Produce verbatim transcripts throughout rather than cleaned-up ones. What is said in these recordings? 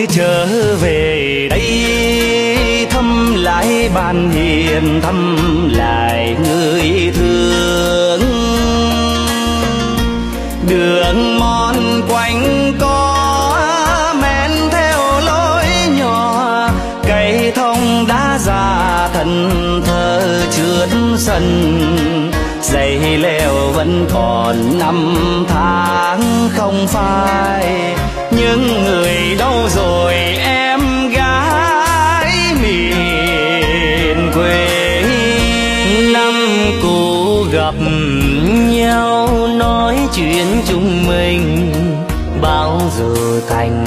trở về đây thăm lại bàn hiền, thăm lại người thương. Đường mòn quanh co men theo lối nhỏ, cây thông đã già thân thơ trượt sân. Giày leo vẫn còn năm tháng không phai, những người đâu rồi em gái miền quê. Năm cũ gặp nhau nói chuyện chúng mình, bao giờ thành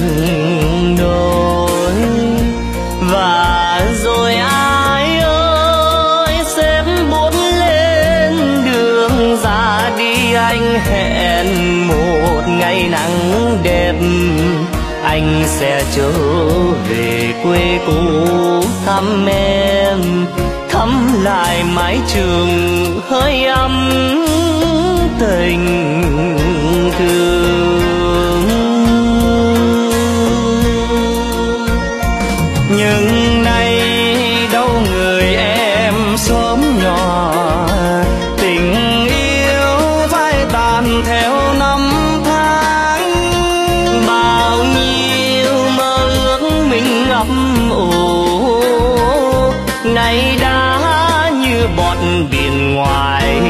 đôi. Và rồi ai ơi xếp bút lên đường ra đi, anh hẹn một ngày nắng đẹp anh sẽ trở về quê cũ thăm em, thăm lại mái trường hơi ấm tình thương. Nhưng nay đâu người em xóm nhỏ, tình yêu phai tàn theo năm tháng. Bao nhiêu mơ ước mình ấp ủ nay đã như bọt biển ngoài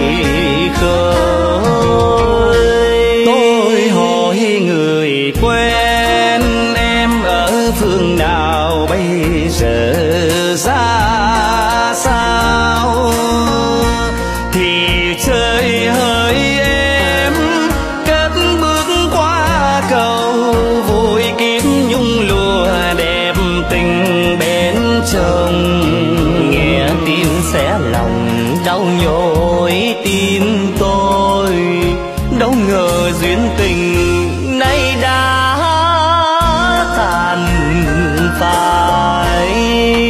khơi. Tôi hỏi người quen em ở phương nào bây giờ ra sao, thì trời hỡi em cất bước qua cầu, vui kiếp nhung lụa đẹp tình bên chồng. Nghe tin xé lòng đau nhói tim tôi, đâu ngờ duyên tình nay đã tàn phai.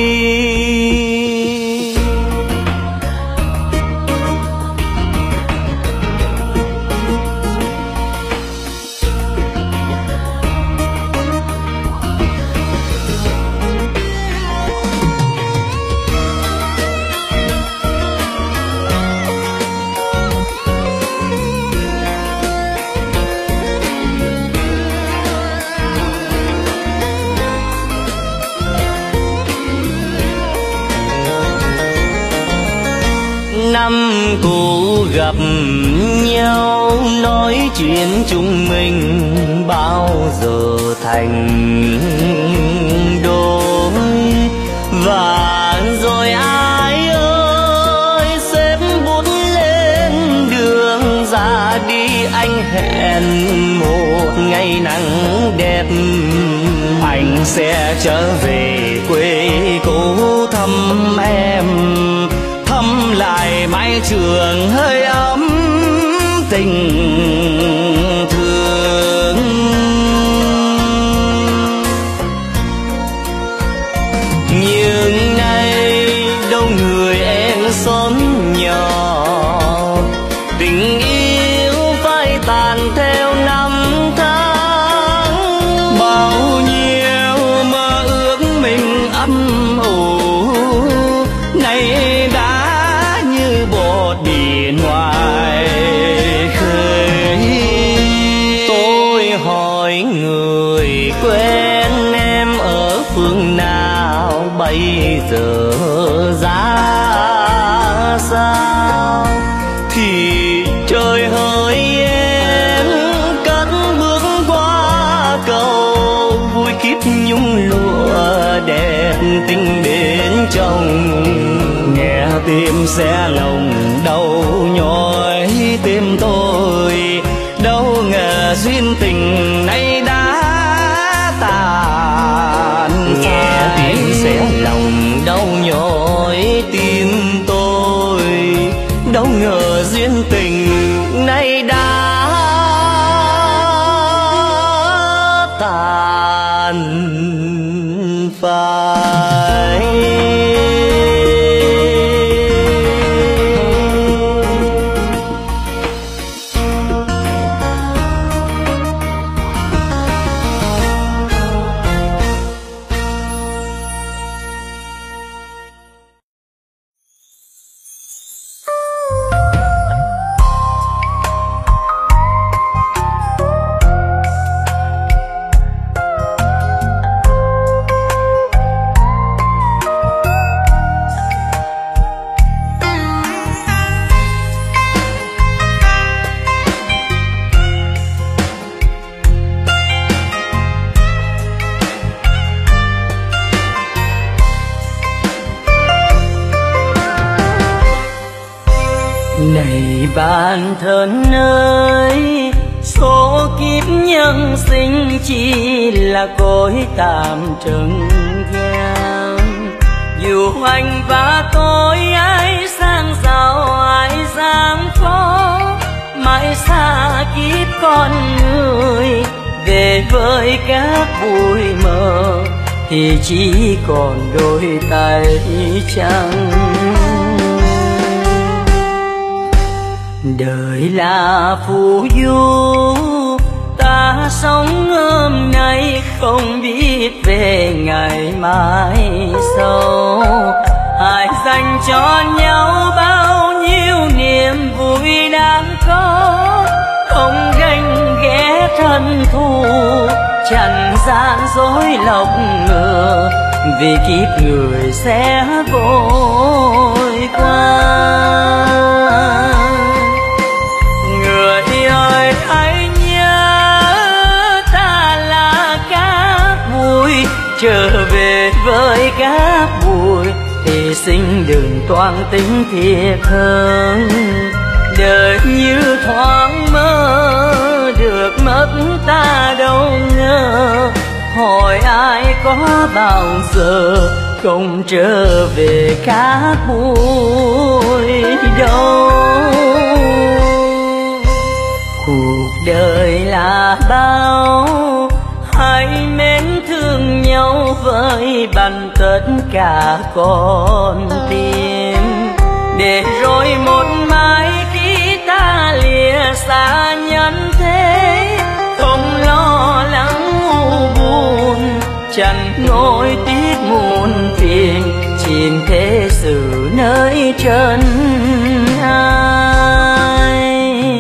Năm cũ gặp nhau nói chuyện chúng mình, bao giờ thành đôi. Và rồi ai ơi xếp bút lên đường ra đi, anh hẹn một ngày nắng đẹp anh sẽ trở về quê cũ thăm em, thăm lại mái trường hơi ấm tình thương. Nhưng nay đâu người em xóm nhỏ, tình yêu phai tàn theo năm tháng. Bao nhiêu mơ ước mình âm ủ nay đã như bọt biển ngoài khơi. Tôi hỏi người quen em ở phương nào bây giờ ra sao, thì trời hỡi em cất bước qua cầu, vui kiếp nhung lụa đẹp tình bên trong. Nghe tim xé lòng đau nhói tim tôi, đâu ngờ duyên tình nay đã tàn. Nghe tim xé lòng đau nhói tim tôi, đâu ngờ duyên tình nay đã tàn phai. bạn thân ơi, số kiếp nhân sinh chỉ là cõi tạm trần gian. Dù anh và tôi ai sang giàu ai gian khó, mãi xa kiếp con người, về với các bụi mờ thì chỉ còn đôi tay trắng. Đời là phù du, ta sống hôm nay không biết về ngày mai sau. Hãy dành cho nhau bao nhiêu niềm vui đáng có, không ganh ghét thân thù, trần gian dối lọc ngừa, vì kiếp người sẽ vội qua. Người ơi hãy nhớ ta là cát bụi, trở về với cát bụi thì xin đừng toan tính thiệt hơn. Đời như thoáng mơ, được mất ta đâu ngờ, hỏi ai có bao giờ không trở về cát bụi đâu. Cuộc đời là bao, hãy mến thương nhau với bằng tất cả con tim, để rồi một mai khi ta lìa xa nhân thế, không lo lắng u buồn, chẳng nỗi tiếc muôn phiền, chìm thế sự nơi chân ai.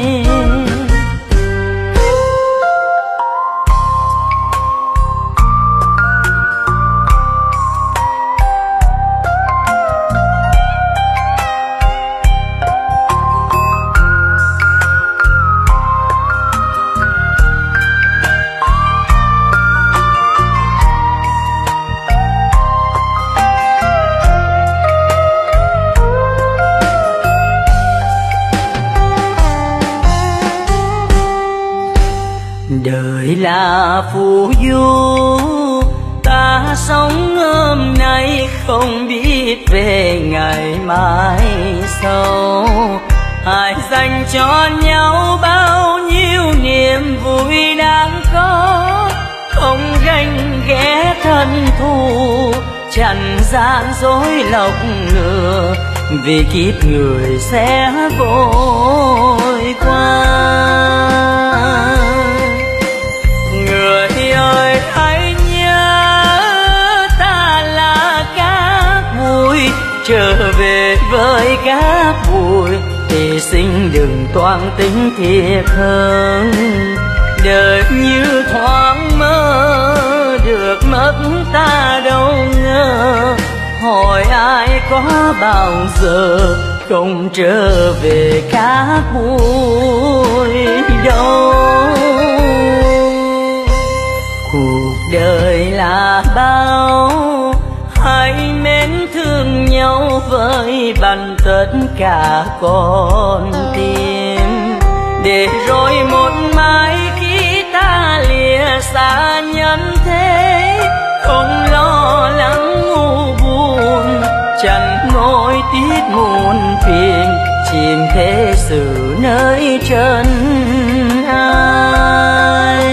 Đời là phù du, ta sống hôm nay không biết về ngày mai sau. Hãy dành cho nhau bao nhiêu niềm vui đáng có, không ganh ghét thân thù, trần gian dối lọc lừa, vì kiếp người sẽ vội qua. Người ơi hãy nhớ ta là cát bụi, trở về với cát bụi thì xin đừng toan tính thiệt hơn. Đời như thoáng mơ, được mất ta đâu ngờ, hỏi ai có bao giờ không trở về cát bụi đâu. Cuộc đời là bao, hãy mến thương nhau với bằng tất cả con tim, để rồi một mai khi ta lìa xa nhân thế, không lo lắng u buồn, chẳng nỗi tiếc muôn phiền, chìm thế sự nơi chân ai.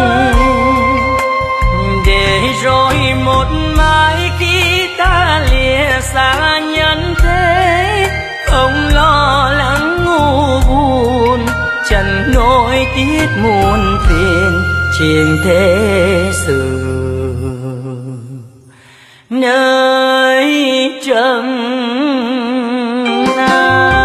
Để rồi một mai khi ta lìa xa nhân thế, không lo lắng u buồn, chẳng nỗi tiếc muôn phiền, chìm thế sự nơi trần ai.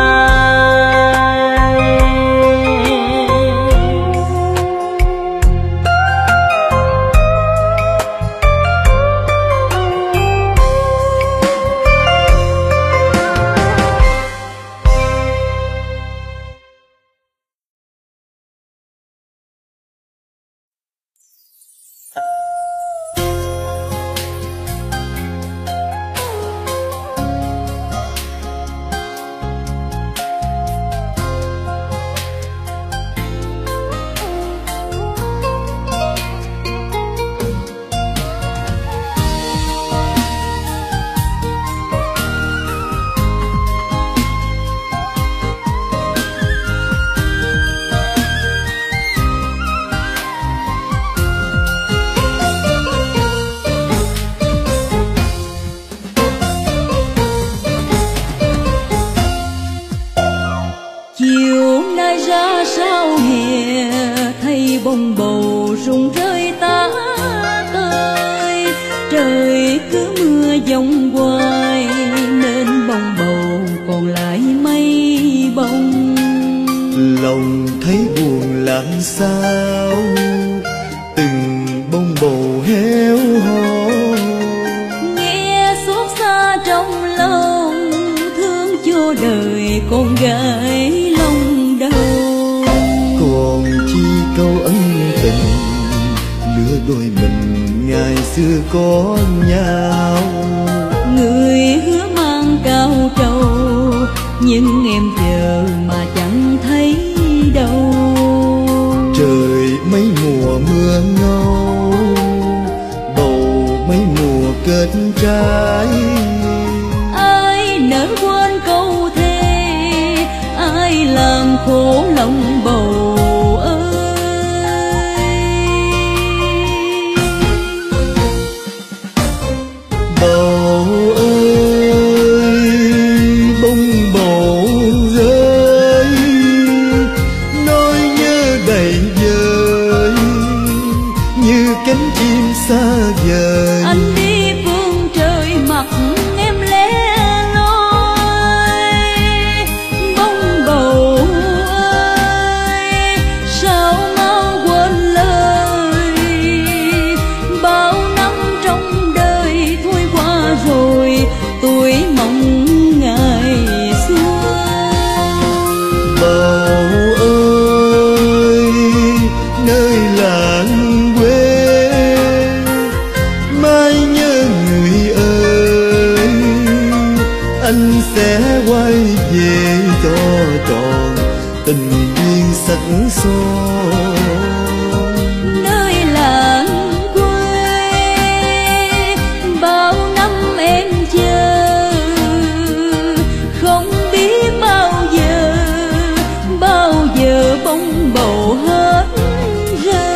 bông bầu rụng rơi tá tơi. Trời cứ mưa giông hoài nên bông bầu còn lại mây bông. Lòng thấy buồn làm sao, từng bông bầu héo hon. Nghe xót xa trong lòng, thương cho đời con gái lòng đầu. Còn chi câu ân tình, lứa đôi mình ngày xưa có nhau. Người hứa mang cao trầu, nhưng em chờ mà chẳng thấy đâu. Trời mấy mùa mưa ngâu, bầu mấy mùa kết trái. Ai nỡ quên câu thề, ai làm khổ lòng bầu ơi. Bầu ơi, bông bầu rơi, nỗi nhớ đầy vơi như cánh chim xa vời. Anh đi phương trời mặc em lẻ loi. Bông bầu ơi, sao mau quên lời. Bao năm trong đời thôi qua rồi, tuổi mộng ngày xưa. Bầu ơi, nơi làng quê mai nhớ người ơi, anh sẽ quay về cho tròn tình duyên sắc son. Nơi làng quê bao năm em chờ, không biết bao giờ, bao giờ bông bầu hết rơi.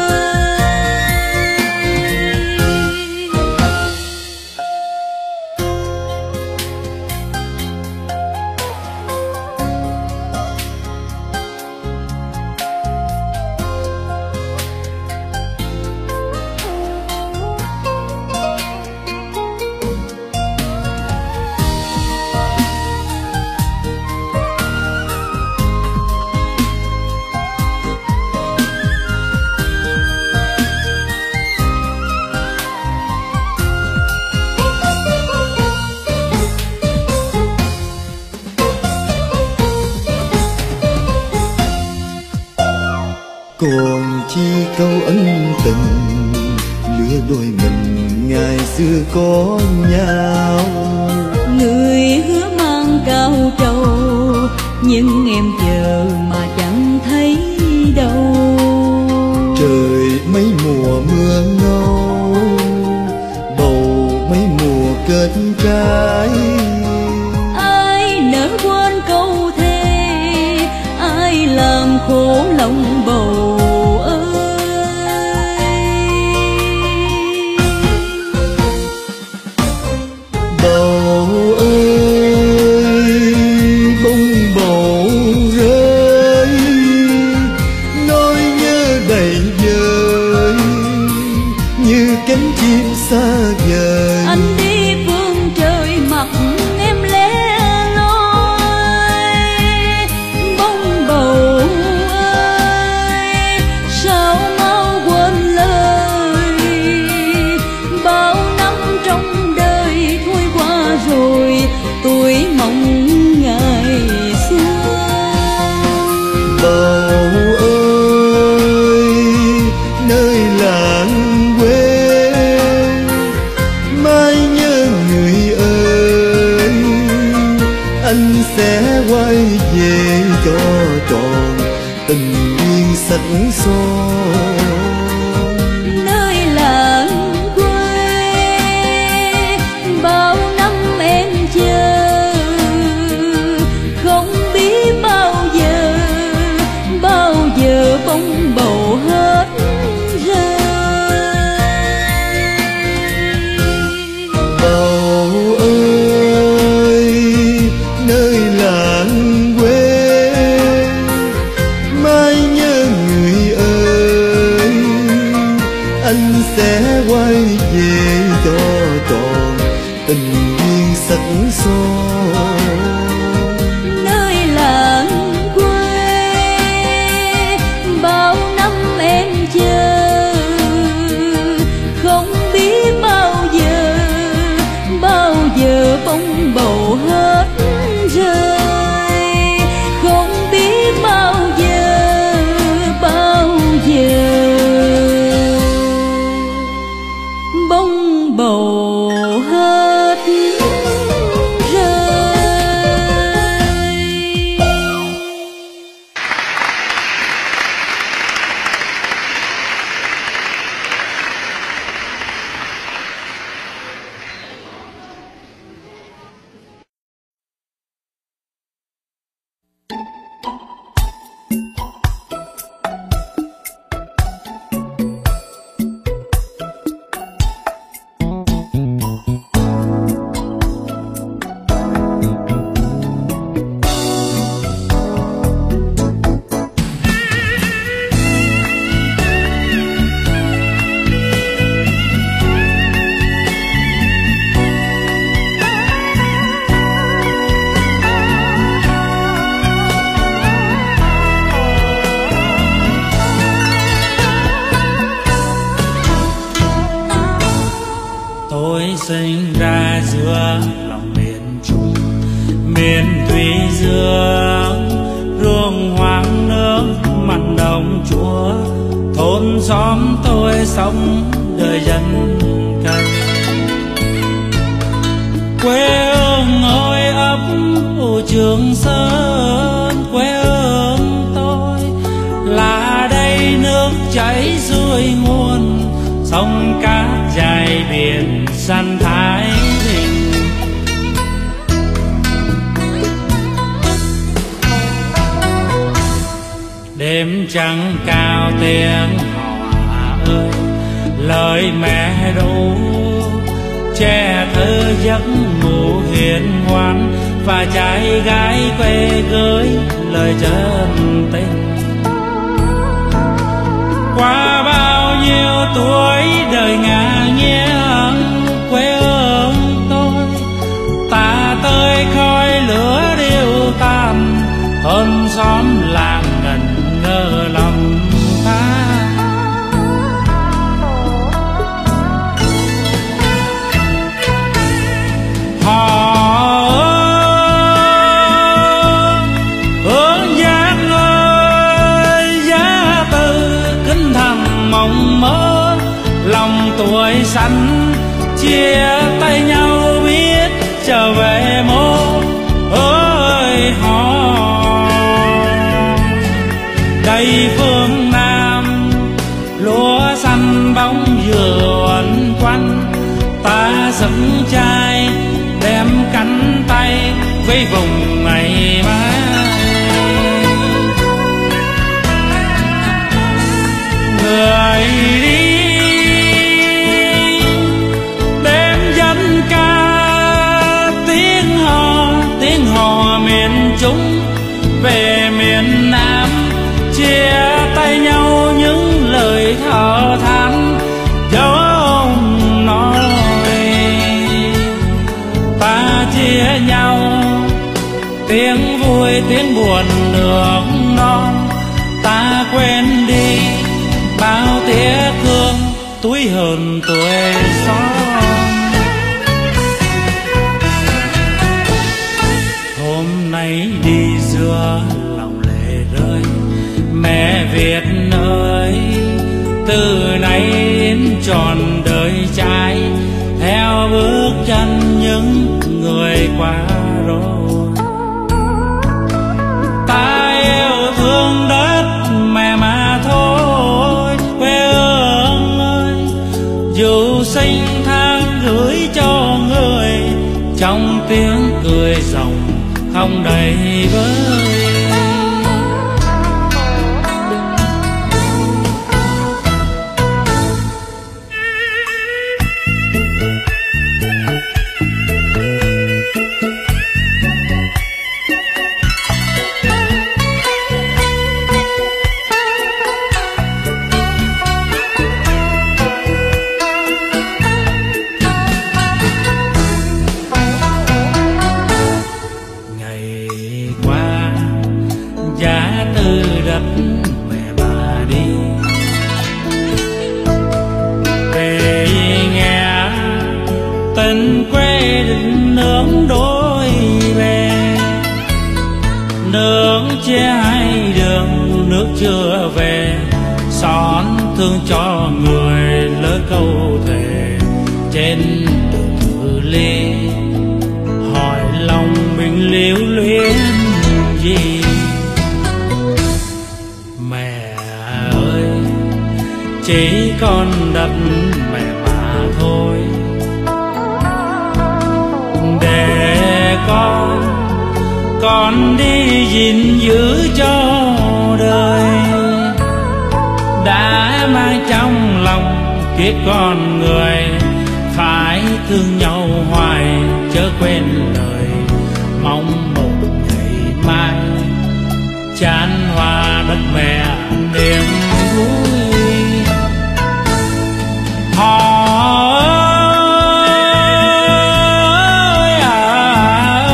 Còn chi câu ân tình, lứa đôi mình ngày xưa có nhau. Người hứa mang cao trầu, nhưng em chờ mà chẳng thấy đâu. Trời mấy mùa mưa ngâu, bầu mấy mùa kết trái. Ai nỡ quên câu thề, ai làm khổ lòng bầu ơi. Bầu ơi, bông bầu rơi, nỗi nhớ đầy vơi như cánh chim xa vời. Anh đi phương trời mặc em lẻ loi. Bông bầu ơi, sao mau quên lời. Bao năm trong đời thôi qua rồi, tuổi mộng ngày xưa. Bầu ơi, nơi làng quê mai nhớ người ơi, anh sẽ quay về cho tròn tình duyên sắc son. Nơi làng quê bao năm em chờ, không biết bao giờ, bao giờ bông bầu hết rơi. Bầu ơi, nơi làng quê mai nhớ người ơi, anh sẽ quay về cho tròn tình duyên sắc son. Nơi làng quê bao năm em chờ, không biết bao giờ bao giờ bông bầu hết rơi, không biết bao giờ bao giờ bông bầu hết rơi. Tôi sinh ra giữa lòng miền Trung, miền thủy dương, ruộng hoang nước mặn đồng chúa. Thôn xóm tôi sống đời dân cày. Quê hương ơi ấp u Trường Sơn, quê hương tôi là đây nước chảy xuôi nguồn, sông cát dài biển xanh Thái Bình. Đêm trăng cao tiếng hò ơi, lời mẹ ru che thơ giấc ngủ hiền ngoan, và trai gái quê gửi lời chân tình. Qua bao nhiêu tuổi đời ngả nghiêng, quê hương tôi ta tới khói lửa điêu tàn, thôn xóm làng ngẩn ngơ lòng ta. Họ hướng giác ơi giá từ kinh thành mộng mơ, lòng tuổi xanh chia tay nhau biết trở về mô ơi họ. Đây phương Nam lúa xanh bóng dừa uẩn quanh, ta dựng trai đem cánh tay với vùng ngày mai. Người đi đêm dân ca tiếng hò, tiếng hò miền Trung về miền Nam, chia tay nhau những lời thở than giống nói. Ta chia nhau tiếng vui tiếng buồn nước non, ta quên đi bao tiếc thương túi hờn tuổi son. Hôm nay đi giữa lòng lệ rơi, mẹ Việt ơi từ nay đến tròn đời trai, theo bước chân những người qua rồi. Ta yêu thương đất mẹ mà thôi, quê hương ơi dù sinh tháng gửi cho người, trong tiếng cười ròng không đầy vơi. che hai đường nước chưa về, xót thương cho người lỡ câu thề trên đường thư ly. Hỏi lòng mình lưu luyến gì? Mẹ ơi, chỉ còn đất mẹ mà thôi, để con con đi gìn giữ cho đời. Đã mang trong lòng kiếp con người, phải thương nhau hoài chớ quên lời. Mong một ngày mai chan hoa đất mẹ niềm vui. Họ ơi, à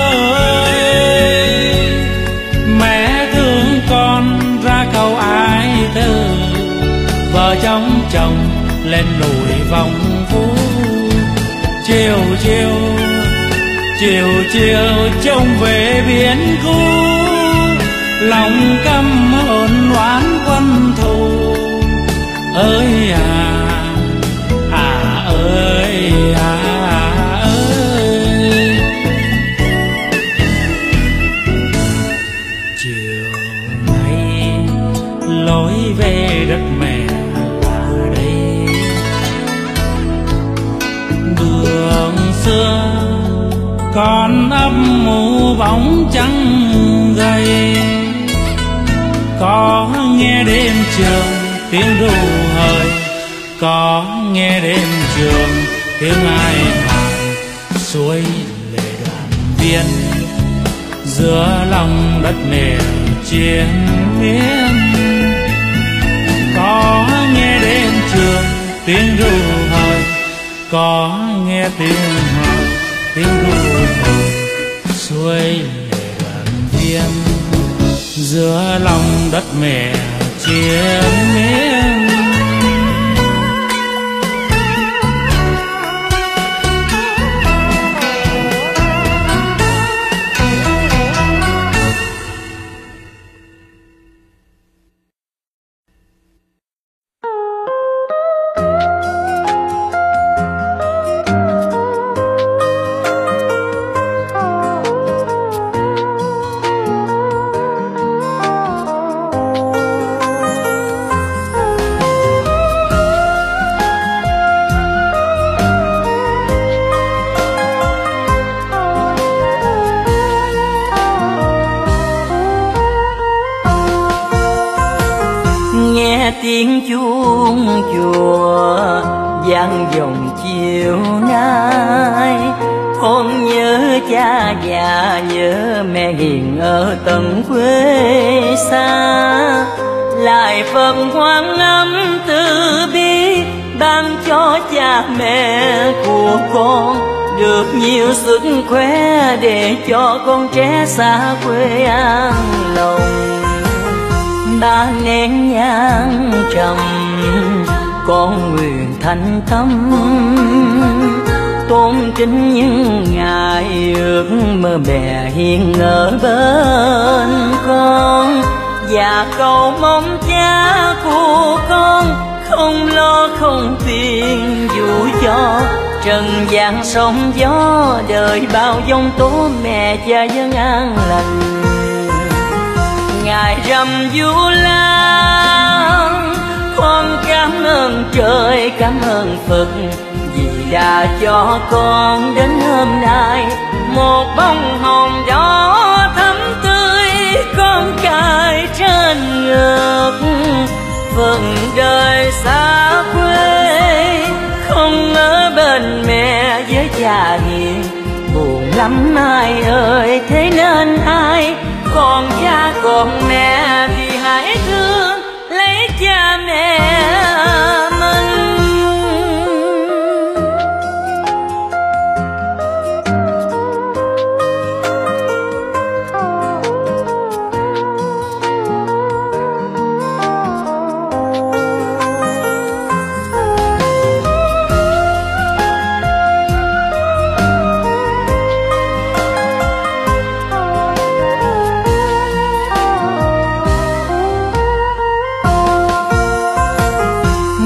ơi, mẹ thương con ra câu ái tư. Vợ chồng chồng lên núi vòng phú, chiều chiều chiều chiều trông về biển khu. Lòng căm hờn oán quân thù ơi à, à ơi à ơi. Chiều nay lối về đất mẹ là đây, đường xưa con ấp mù bóng trắng gầy. Có nghe đêm trường tiếng ru hời, có nghe đêm trường tiếng ai hoài. Suối lệ đoàn viên giữa lòng đất mẹ chiến miên. Có nghe đêm trường tiếng ru hời, có nghe tiếng hời tiếng ru hời. Suối lệ đoàn viên giữa lòng đất mẹ chiến miên. Tiếng chuông chùa vang vọng chiều nay. Con nhớ cha già nhớ mẹ hiền ở tận quê xa. Lại phần hoang ấm từ bi ban cho cha mẹ của con, được nhiều sức khỏe để cho con trẻ xa quê an lòng. Ba nén nhang trầm con nguyện thành tâm, tôn kính những ngài ước mơ mẹ hiền ở bên con. Và cầu mong cha của con không lo không phiền, dù cho trần gian sóng gió đời bao giông tố mẹ cha vẫn an lành. Ngài rằm du lan con cảm ơn trời cảm ơn Phật, vì đã cho con đến hôm nay một bông hồng đỏ thắm tươi con cài trên ngực. Phần đời xa quê không ở bên mẹ với cha hiền, buồn lắm ai ơi thế nên ai còn cha còn mẹ thì hãy thương lấy cha mẹ mình.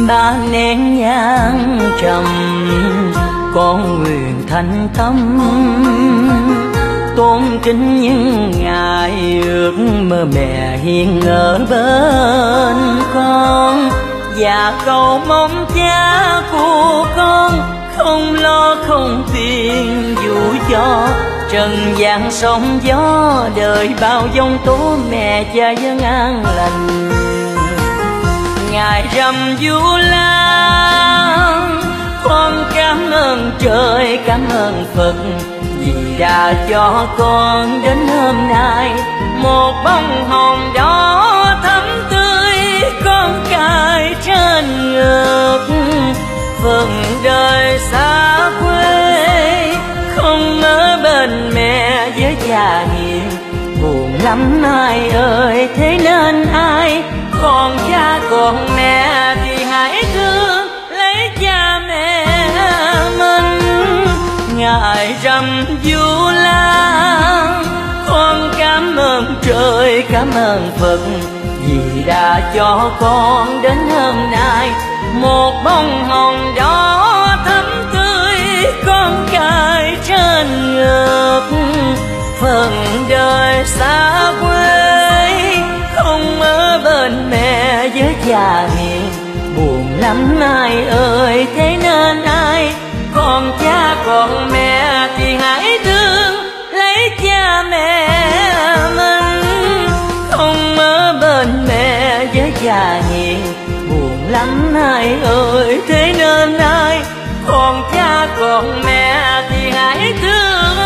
ba nén nhang trầm, con nguyện thành tâm tôn kính những ngài ước mơ mẹ hiền ở bên con, và cầu mong cha của con không lo không phiền dù cho trần gian sóng gió, đời bao giông tố mẹ cha dân an lành. Ngài rằm Vu Lan, con cảm ơn trời cảm ơn Phật vì đã cho con đến hôm nay một bông hồng đỏ thắm tươi con cài trên ngực. Phần đời xa quê không ở bên mẹ với cha hiền, buồn lắm ai ơi thế nên ai còn cha còn mẹ thì hãy thương lấy cha mẹ mình. Ngài rằm Vu Lan, con cảm ơn trời cảm ơn Phật vì đã cho con đến hôm nay một bông hồng đỏ thắm tươi con cài trên ngực. Phần đời xa quê không ở bên mẹ với cha hiền, buồn lắm ai ơi thế nên ai còn cha còn mẹ thì hãy thương lấy cha mẹ mình. Không ở bên mẹ với cha hiền, buồn lắm ai ơi thế nên ai còn cha còn mẹ thì hãy thương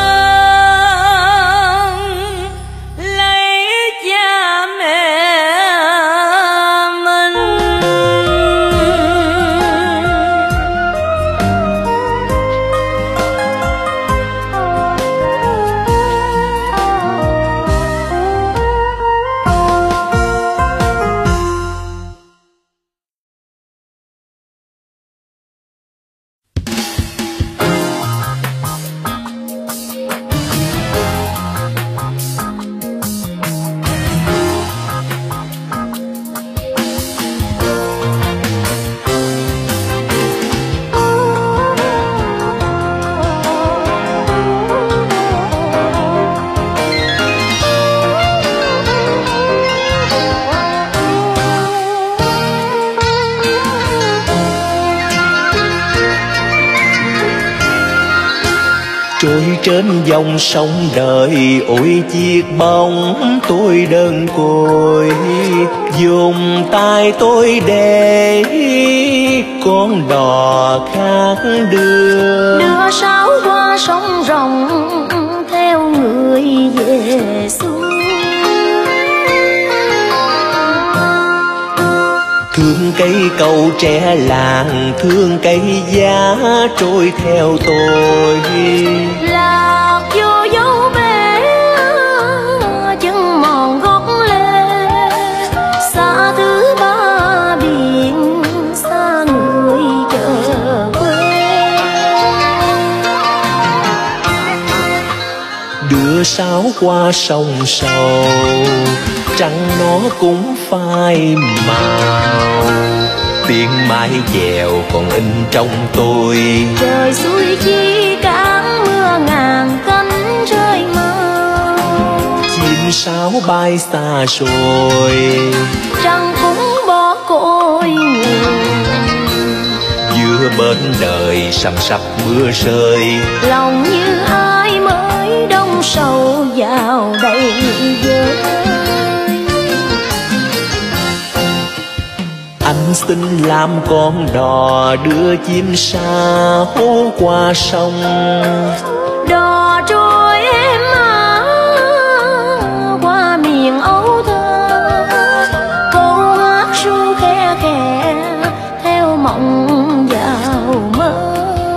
lấy cha mẹ mình. Trôi trên dòng sông đời ôi chiếc bóng tôi đơn côi, dùng tay tôi để con đò khác đưa đưa sáo qua sông rồng theo người về xuôi. Thương cây cầu tre làng, thương cây giá trôi theo tôi. Lạc vô dấu bé chân mòn gót lê, xa thứ ba biển xa người trở quê. Đưa sáo qua sông sầu, trăng nó cũng phai màu, tiếng mái chèo còn in trong tôi. Trời xuôi chi cán mưa ngàn cánh rơi màu, chim sáo bay xa rồi, trăng cũng bỏ cội nguồn. giữa bên đời sầm sập mưa rơi, Lòng như ai mới đông sầu vào đầy vơi. Anh xin làm con đò đưa chim sa hú qua sông. Đò trôi em á qua miền Âu thơ, câu hát ru khe khẽ theo mộng vào mơ.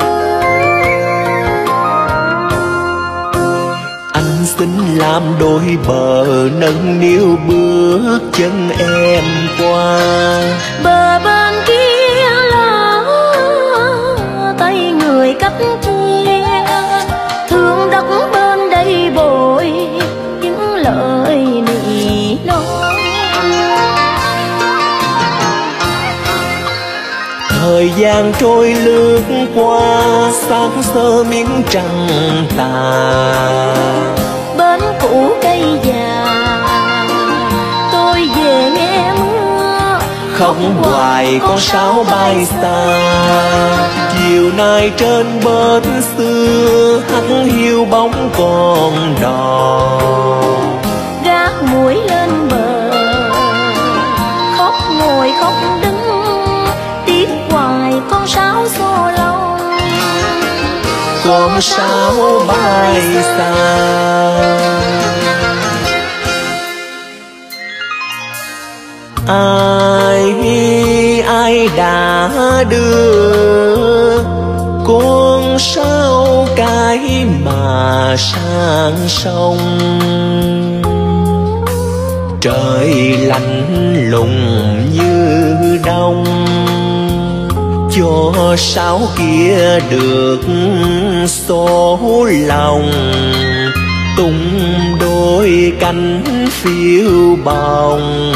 Anh xin làm đôi bờ nâng niu bước chân em qua. Bờ bên kia là tay người cách chia, thương đất bên đây bồi những lời nỉ non. Thời gian trôi lướt qua, sáng sơ miếng trăng tà. Bến cũ cây già, tôi về nghe mưa. Khóc hoài con sáo bay xa. Chiều nay trên bến xưa, hắt hiu bóng con đò. Gác mũi lên bờ, khóc ngồi khóc đứng, tiếc hoài con sáo xô lâu. Con sáo bay xa. Ai ai đã đưa con sáo cái mà sang sông. Trời lạnh lùng như đông, cho sáo kia được số lòng. Tung đôi cánh phiêu bồng.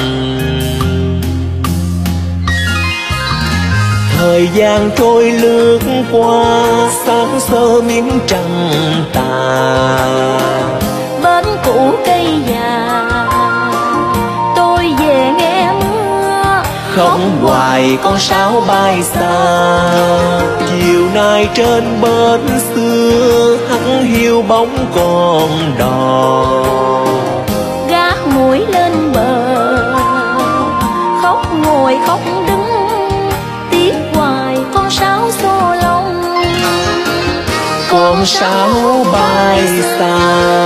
Thời gian trôi lướt qua, sáng sơ miếng trăng tà. Bến cũ cây già, tôi về nghe mưa. Khóc hoài con sáo bay xa. Chiều nay trên bến xưa, hắt hiu bóng con đò. Gác mũi lên bờ, khóc ngồi khóc đứng, tiếc hoài con sáo xô lông. Con sáo bay xa.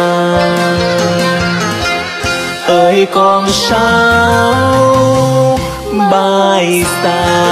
Ơi con sáo bay xa.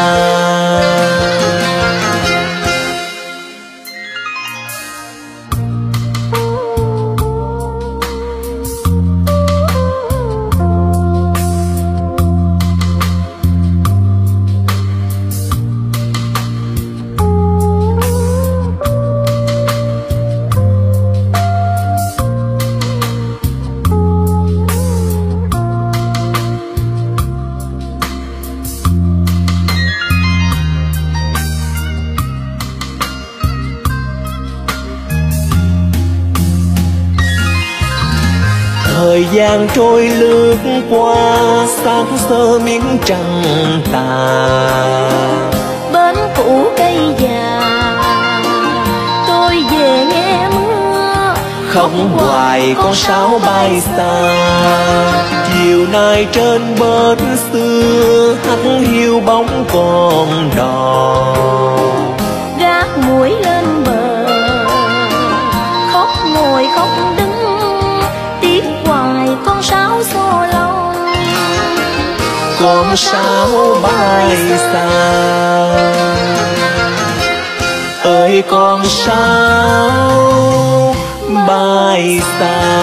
Thời gian trôi lướt qua, sáng sơ miếng trăng tà. Bến cũ cây già, tôi về nghe mưa. Khóc hoài con sáo bay xa. Chiều nay trên bến xưa, hắt hiu bóng con đò. Gác mũi lên bờ, khóc ngồi khóc đứng, tiếc hoài con sáo xô lâu. Con sáo bay xa. Ơi con sáo bay xa.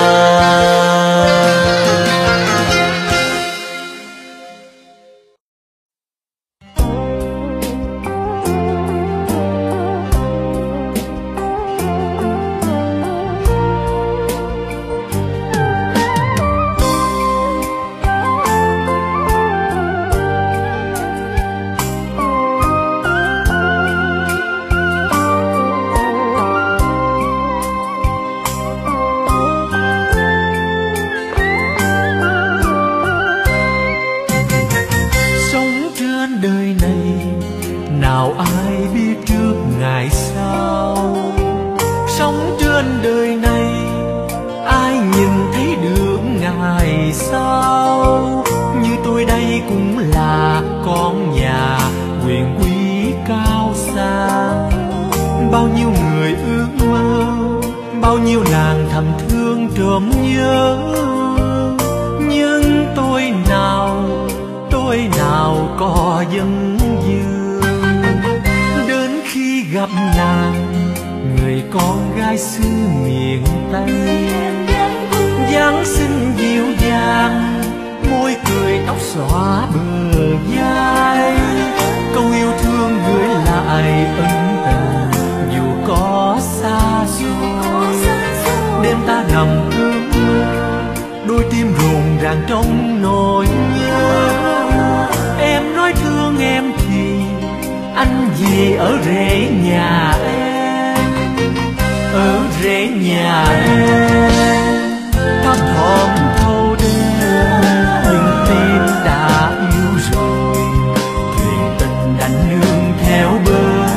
ở rễ nhà em, ở rễ nhà em. Thấp thỏm thâu đêm nhưng tim đã yêu rồi, thuyền tình đành nương theo bờ.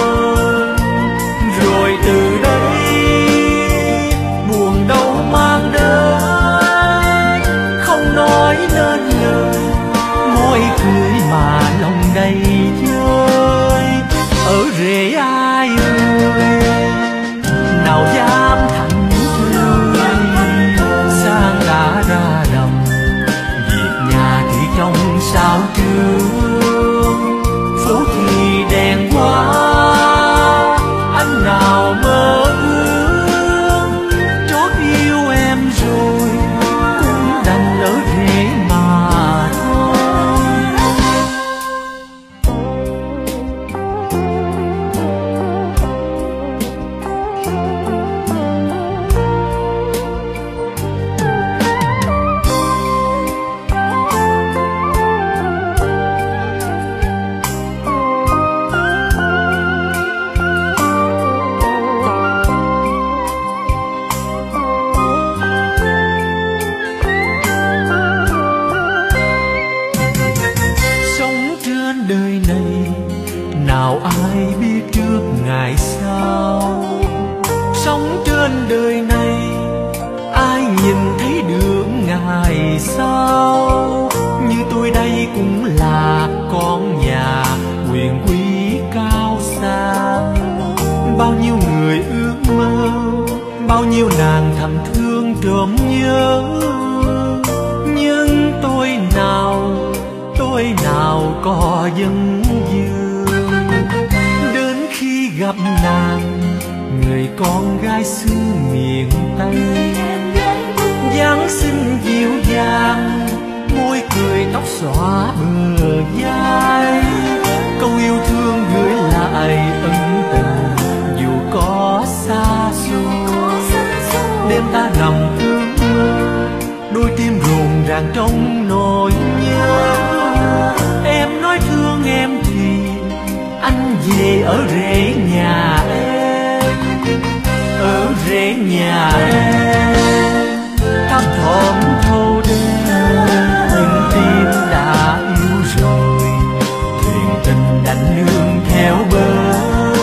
Rồi từ đây buồn đâu mang đến, không nói nên lời, môi cười mà lòng đầy vơi. Ở rễ ai ơi, nào dám thành tươi, sang đã ra đồng, việc nhà thì trong sao trường. Phố thì đèn quá, anh nào mơ ước, trót yêu em rồi, cũng đành ở rễ mà thôi. Sống trên đời này nào ai biết trước ngày sau, sống trên đời này ai nhìn thấy được ngày sau. Như tôi đây cũng là con nhà quyền quý cao sang, bao nhiêu người ước mơ, bao nhiêu nàng thầm thương trộm nhớ. Nhưng tôi nào, tôi nào có dân dương. Đến khi gặp nàng, người con gái xứ miền Tây, dáng xinh dịu dàng, môi cười tóc xõa bờ vai. Câu yêu thương gửi lại ân tình dù có xa xôi. Đêm ta nằm ước mơ, đôi tim rộn ràng trong nỗi nhớ. Em nói thương em thì anh về ở rễ nhà em, ở rễ nhà em. Thấp thỏm thâu đêm nhưng tim đã yêu rồi, thuyền tình đành nương theo bờ.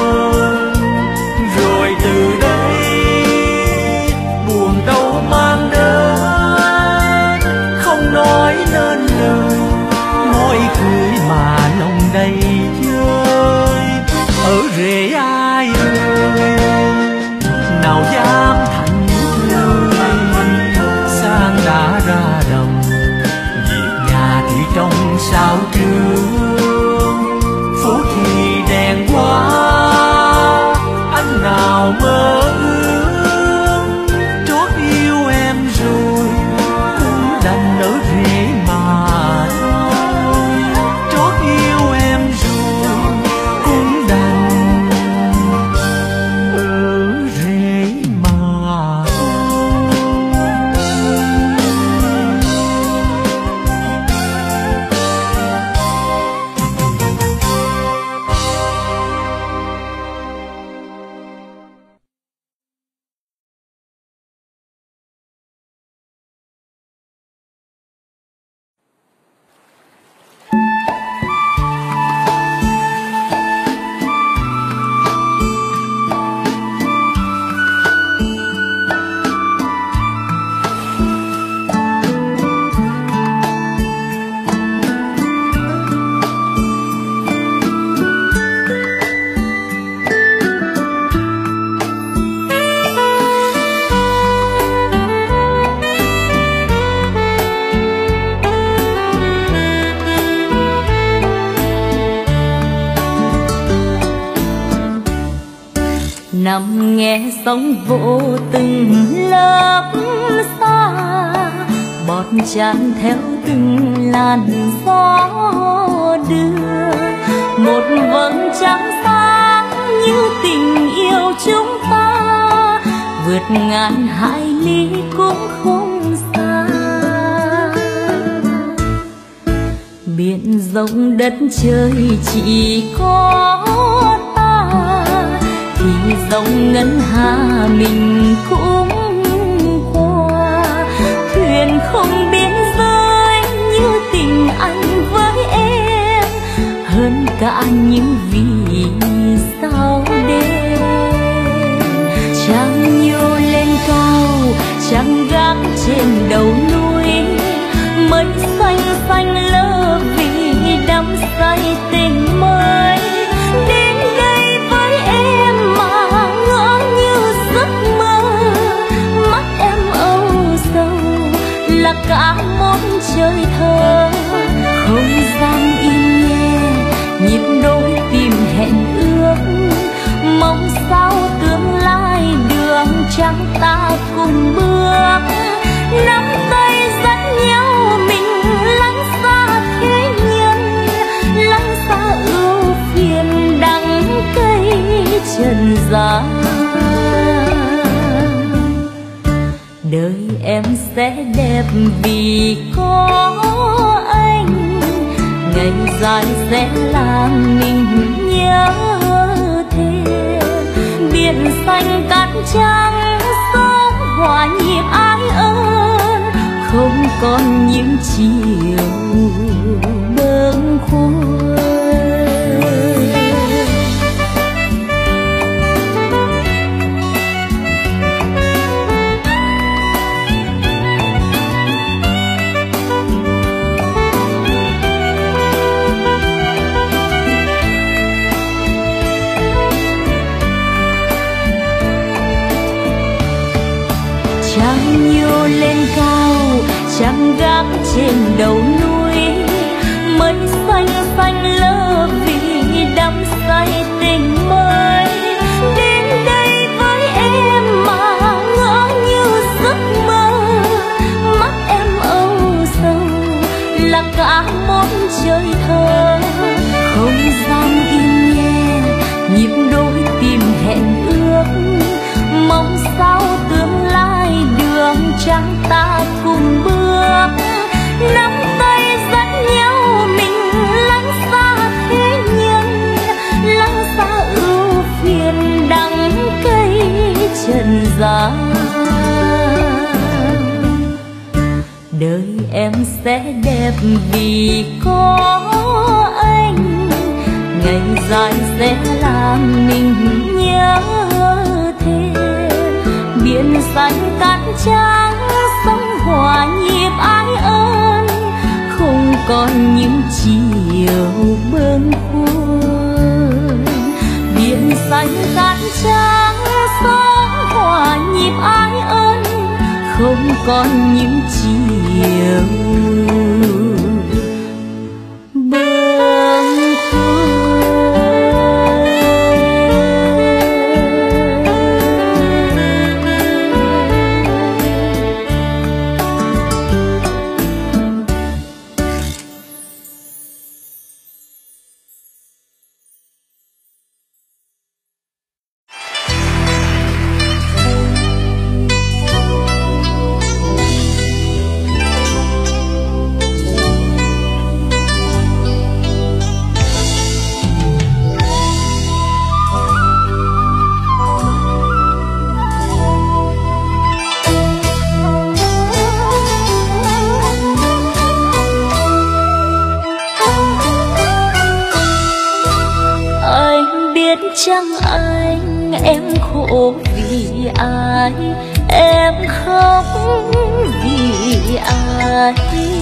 Rồi từ đây buồn đâu mang đến, không nói nên lời, môi cười mà lòng đầy vơi. Ở rễ ai ơi, nào dám thành tươi, sang đã ra đồng, việc nhà thì trong sao trường. Phố thì đèn quá, anh nào mơ ước, trót yêu em rồi, cũng đành ở rễ mà thôi. Trót yêu em rồi, cũng đành ở rễ mà thôi. Nằm nghe sóng vỗ từng lớp xa, bọt tràn theo từng làn gió đưa. Một vầng trăng sáng như tình yêu chúng ta, vượt ngàn hải lý cũng không xa. Biển rộng đất trời chỉ có dòng ngân hà mình cũng qua. Thuyền không biên giới như tình anh với em, hơn cả những vì sao đêm. Trăng nhô lên cao, trăng gác trên đầu núi, mây xanh xanh lơ vì đắm say tình mới. Đến đây với em mà ngỡ như giấc mơ, mắt em âu sầu là cả một trời thơ. Không gian im nghe nhịp đôi tim hẹn ước, mong sao tương lai đường trắng ta cùng bước. Nắm tay dắt nhau mình lắng xa thế nhân, lắng xa ưu phiền đắng cây trần gian. Đời em sẽ đẹp vì có anh, ngày dài sẽ làm mình nhớ thêm. Biển xanh cát trắng sóng hòa nhịp ái ơn, không còn những chiều bâng khuâng. Trăng nhô lên cao, trăng gác trên đầu núi, mây xanh xanh lơ vì đắm say tình mới. Đến đây với em mà ngỡ như giấc mơ, mắt em âu sầu là cả một trời thơ. Không gian im nghe nhịp đôi tim hẹn ước, mong sao tương lai đường trắng ta cùng bước. Nắm tay dắt nhau mình lắng xa thế nhân, lắng xa ưu phiền đắng cây trần gian. Đời em sẽ đẹp vì có anh, ngày dài sẽ làm mình nhớ thêm. Biển xanh cát trắng sóng hòa nhịp ái ơn, không còn những chiều bâng khuâng. Biển xanh cát trắng sóng hòa nhịp ái ơn, không còn những chiều bâng khuâng. Chẳng anh em khổ vì ai, em khóc vì ai.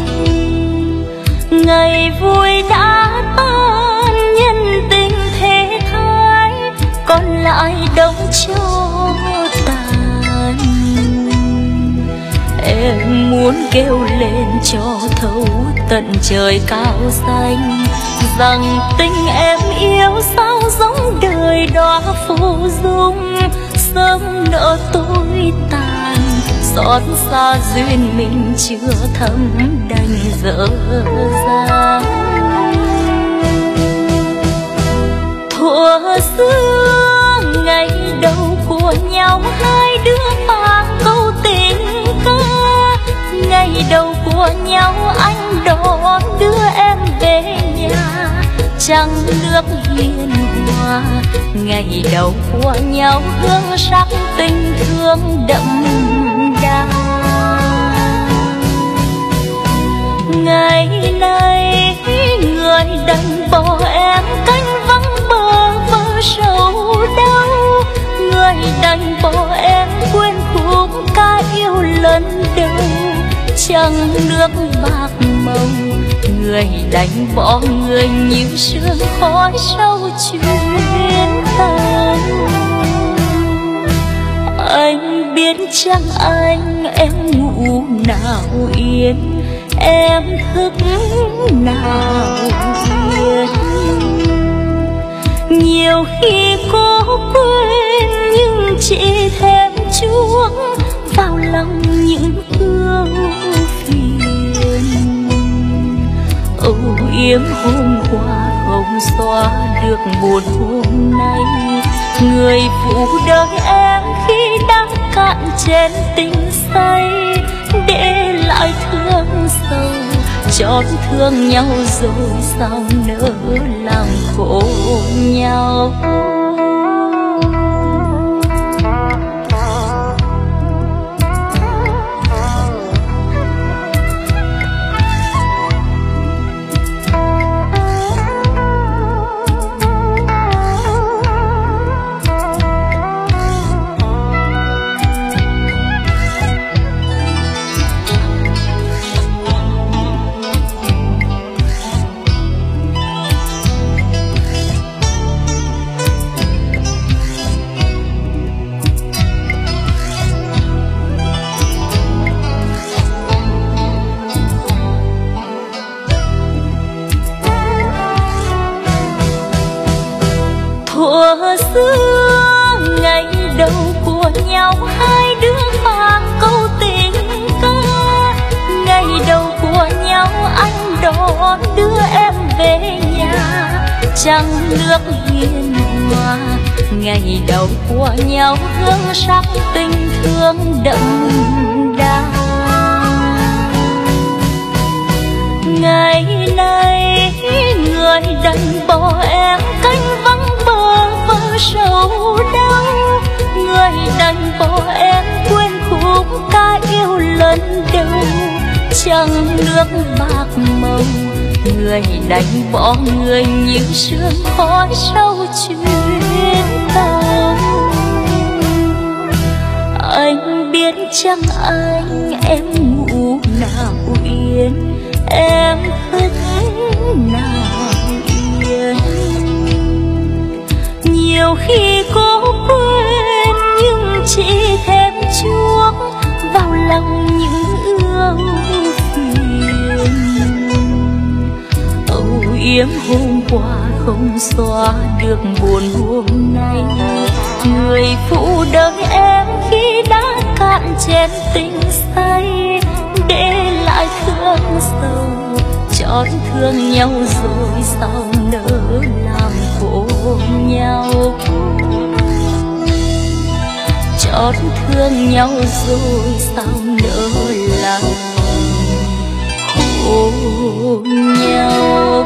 Ngày vui đã tan, nhân tình thế thái, còn lại đâu cho tàn. Em muốn kêu lên cho thấu tận trời cao xanh, rằng tình em yêu sao giống đời đóa phù dung. Sớm nỡ tôi tàn, xót xa duyên mình chưa thấm đành dở dang. Thuở xưa ngày đầu của nhau, hai đứa mang câu tình ca. Ngày đầu của nhau anh đón đưa em về nhà, trăng nước hiền hòa. Ngày đầu của nhau hương sắc tình thương đậm đà. Ngày nay người đành bỏ em cánh vắng bờ vơ sầu đau. Người đành bỏ em quên khúc ca yêu lần đầu. Trăng nước bạc màu, người đành bỏ người như sương khói sâu chuyến tàn. Anh biết chăng anh em ngủ nào yên, em thức nào yên. Nhiều khi cố quên nhưng chỉ thêm chuốc vào lòng những ưu phiền. Âu yếm hôm qua không xóa được buồn hôm nay. Người phụ đời em khi đã cạn trên tình say, để lại thương sâu chót thương nhau rồi sao nỡ làm khổ nhau. Thuở xưa ngày đầu của nhau hai đứa phang câu tình ca. Ngày đầu của nhau anh đón đưa em về nhà, trăng nước hiền hòa. Ngày đầu của nhau hương sắc tình thương đậm đà. Ngày nay người đành bỏ em cánh vắng bờ vơ sầu đau. Người đành bỏ em quên khúc ca yêu lần đầu. Trăng nước bạc màu, người đành bỏ người như sương khói sâu chuyến tàn. Anh biết chăng anh em ngủ nào yên, em thức nào yên. Nhiều khi cố quên nhưng chỉ thêm chuốc vào lòng những ưu phiền. Âu yếm hôm qua không xóa được buồn hôm nay. Người phụ đời em khi đã cạn trên tình say, để lại thương sâu chót thương nhau rồi sao nỡ làm khổ nhau. Chót thương nhau rồi sao nỡ làm khổ nhau.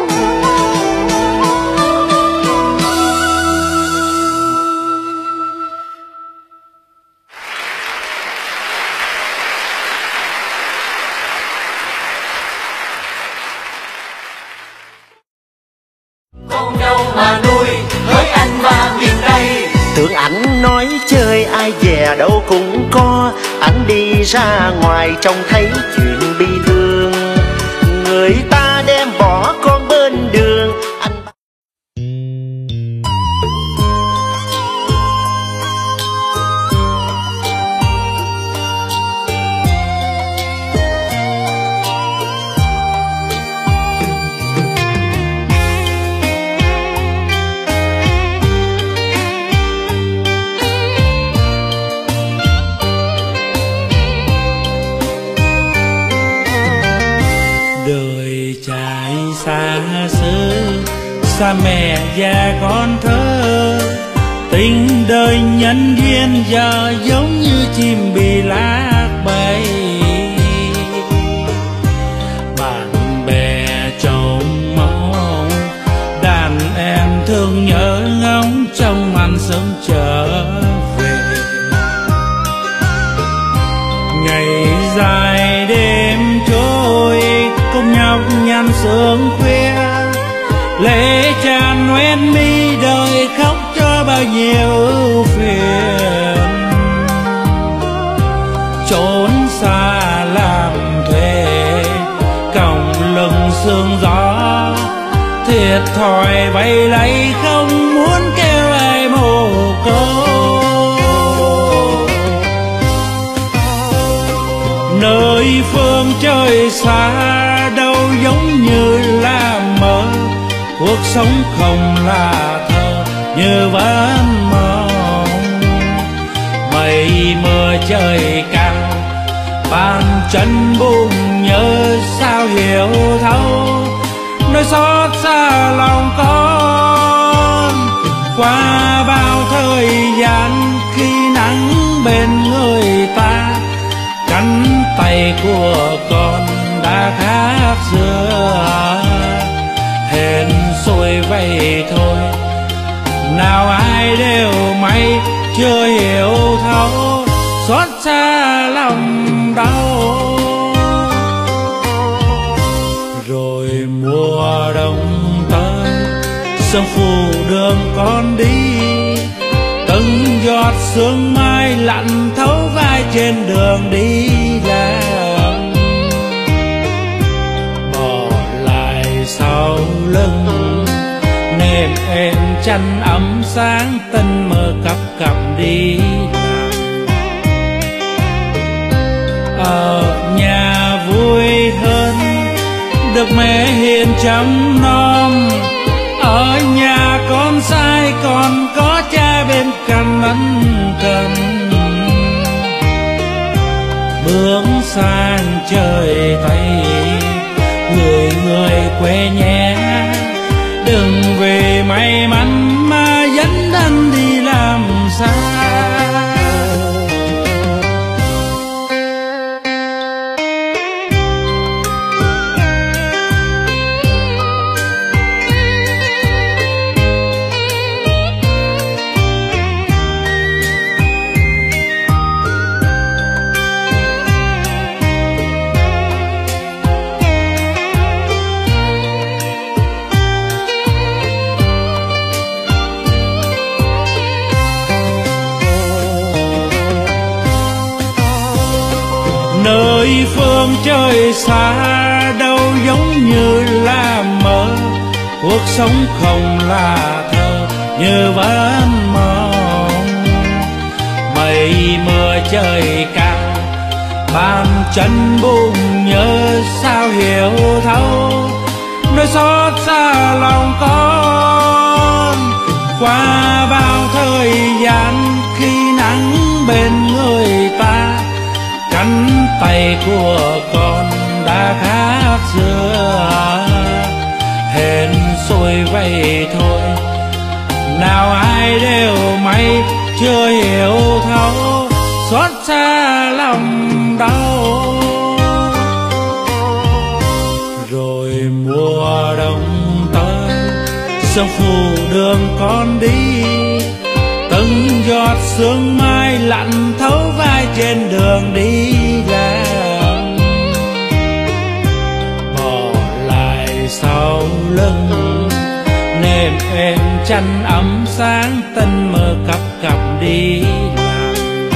Tưởng ảnh nói chơi ai về đâu cũng có, ảnh đi ra ngoài trông thấy chuyện bi thương. Người ta đem bỏ con bên đường, anh xa mẹ và con thơ. Tình đời nhân duyên giờ giống như chim bị lạc bay. Bạn bè trông mong lệ tràn hoen mi đời khóc cho bao nhiêu ưu phiền. Trốn xa làm thuê còng lưng sương gió, thiệt thòi bay lấy không muốn kêu ai mồ côi. Nơi phương trời xa đâu giống như là mơ, cuộc sống không là thơ như vẫn mong. Mây mưa trời cao bàn chân bùng nhớ sao hiểu thấu nỗi xót xa lòng con. Qua bao thời gian khi nắng bên người ta, cánh tay của con đã khác xưa. Hẹn xuôi vậy thôi, nào ai đều may chưa hiểu thấu xót xa lòng đau. Rồi mùa đông tới, sương phủ đường con đi, từng giọt sương mai lặn thấu vai trên đường đi làm. Bỏ lại sau lưng nệm êm chăn ấm sáng, tân mơ cặp cặp đi làm. Ở nhà vui hơn được mẹ hiền chăm nom, ở nhà con sai còn có cha bên cạnh ân cần. Bước sang trời Tây người người quê nhé, đừng về may mắn mà dẫn anh đi làm xa. Nơi phương trời xa đâu giống như là mơ, cuộc sống không là thơ như vẫn mong. Mây mưa trời cao bàn chân bùng nhớ sao hiểu thấu nỗi xót xa lòng con. Qua bao thời gian khi nắng bên người ta, cánh tay của con đã khác xưa. Hẹn xuôi vậy thôi, nào ai đều may chưa hiểu thấu xót xa lòng đau. Rồi mùa đông tới, sương phủ đường con đi, từng giọt sương mai lặn thấu vai trên đường đi làm. Bỏ lại sau lưng nệm êm chăn ấm sáng, tân mơ cặp cặp đi làm.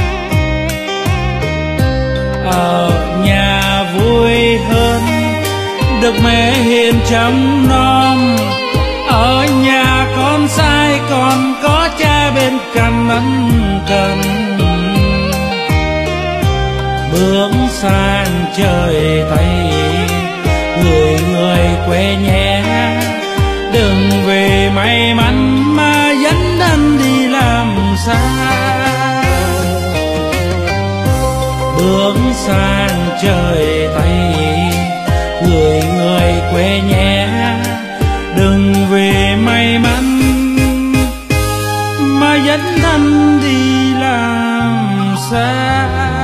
Ở nhà vui hơn được mẹ hiền chăm nom, ở nhà con sai còn có cha bên cạnh ân cần. Bước sang trời Tây người người quê nhé, đừng về may mắn mà dẫn anh đi làm xa. Bước sang trời Tây người người quê nhé, đừng về may mắn mà dẫn anh đi làm xa.